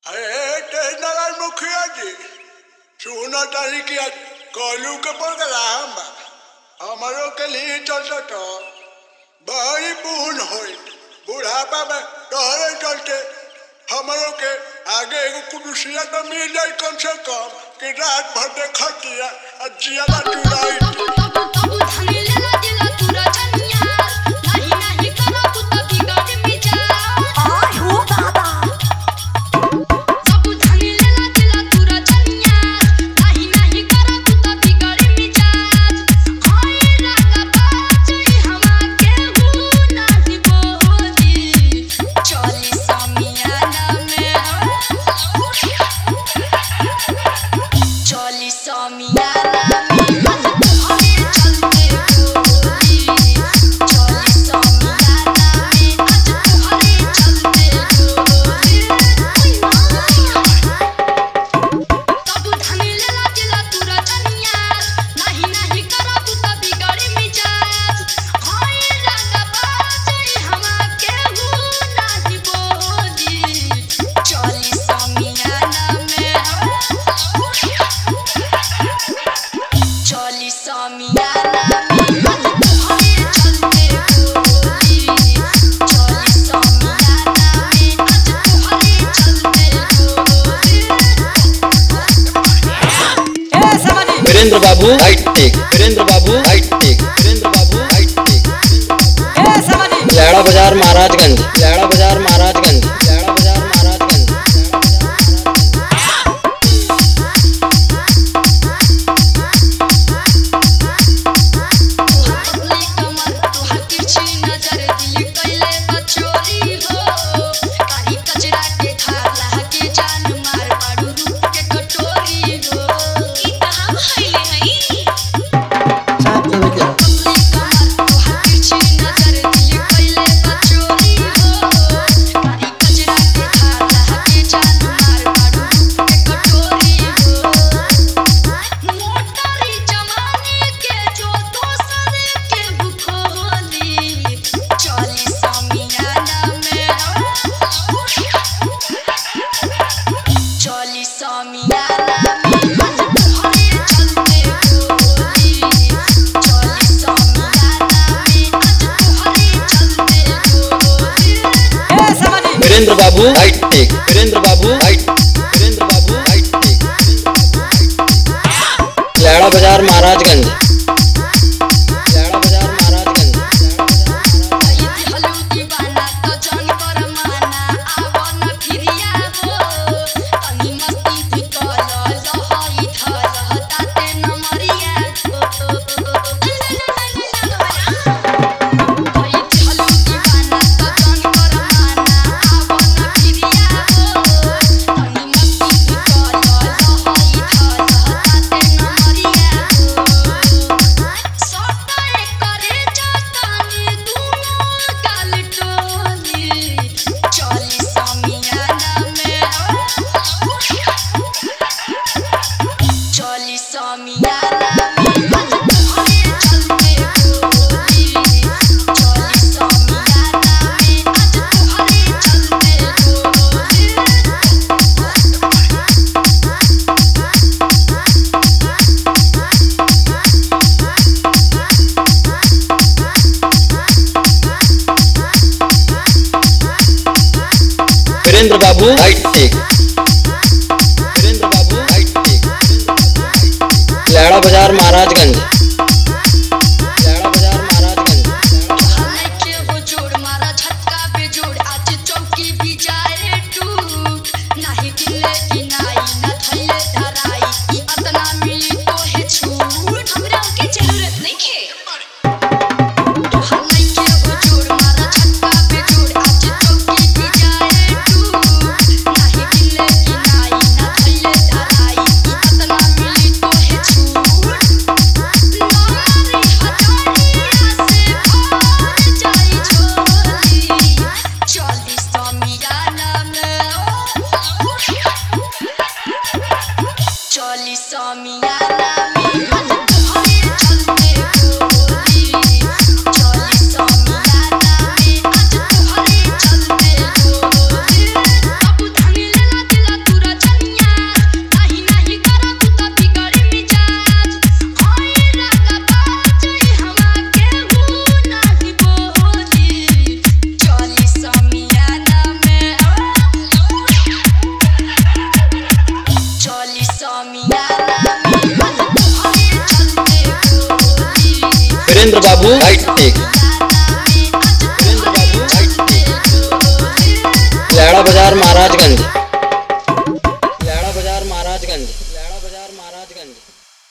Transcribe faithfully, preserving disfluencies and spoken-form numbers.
अरे तेजनारायण मुखिया जी सोलह तारीख के कलू के प्रोग्राम बा हमारो के लिए चलता तो बड़ी पूर्ण हो बुढ़ापा में तोहरे चलते हमारो के आगे एगो कुर्सिया तो मिल जाए कम से कम कि रात भर देखतिया जियाला चुराई वीरेंद्र बाबू हाईटेक वीरेंद्र बाबू हाईटेक वीरेंद्र बाबू हाईटेक लैड़ा बाजार महाराजगंज लैड़ा बाजार महाराजगंज लैड़ा बाजार महाराजगंज वीरेंद्र बाबू हाईटेक वीरेंद्र बाबू हाईटेक वीरेंद्र बाबू हाईटेक लैड़ा बाजार महाराजगंज लैड़ा बाजार महाराजगंज वीरेंद्र बाबू हाईटेक वीरेंद्र बाबू हाईटेक लैड़ा बाजार महाराजगंज लैड़ा बाजार महाराजगंज सुरेंद्र बाबू हाईटेक, सुरेंद्र बाबू हाईटेक, लैड़ा बाजार महाराजगंज।